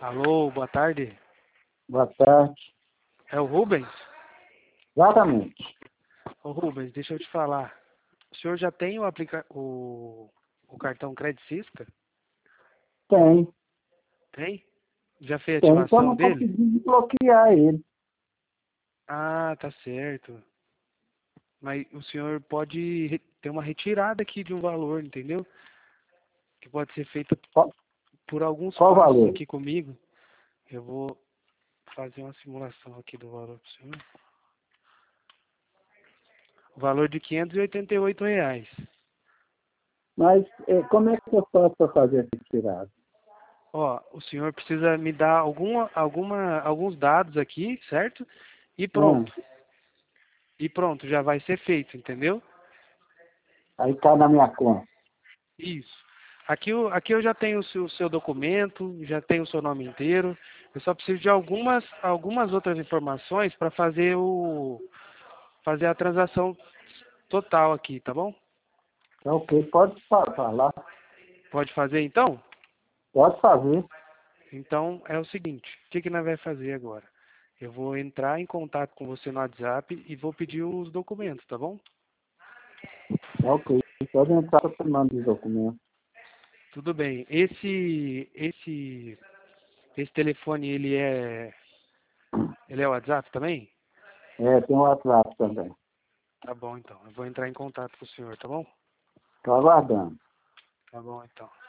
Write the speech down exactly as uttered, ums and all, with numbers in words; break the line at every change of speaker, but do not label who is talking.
Alô, boa tarde.
Boa tarde.
É o Rubens?
Exatamente.
Ô Rubens, deixa eu te falar. O senhor já tem o, aplica... o... o cartão Credicista?
Tem.
Tem? Já fez a
Tem, então
ativação
não
dele?
consegui bloquear ele.
Ah, tá certo. Mas o senhor pode re- ter uma retirada aqui de um valor, entendeu? Que pode ser feita
Qual,
por alguns
qual o
passos
valor?
aqui comigo. Eu vou fazer uma simulação aqui do valor pro senhor. O valor de quinhentos e oitenta e oito reais.
Mas eh, como é que eu faço para fazer essa retirada?
Ó, o senhor precisa me dar alguma, alguma, alguns dados aqui, certo? E
Ah,
pronto. E pronto, já vai ser feito, entendeu?
aí cai na minha conta.
Isso. Aqui, eu- aqui eu já tenho o seu, o seu documento, já tenho o seu nome inteiro. Eu só preciso de algumas, algumas outras informações para fazer o, fazer a transação total aqui, tá bom?
Tá ok, pode fa- falar.
Pode fazer então?
Pode fazer.
Então é o seguinte, o que que nós vamos fazer agora? Eu vou entrar em contato com você no WhatsApp e vou pedir os documentos, tá bom?
Tá ok. Pode entrar para tomando os documentos.
Tudo bem. Esse esse esse telefone ele é ele é o WhatsApp também?
É, tem o WhatsApp também.
Tá bom então. Eu vou entrar em contato com o senhor, tá bom?
Estou aguardando.
Tá bom então.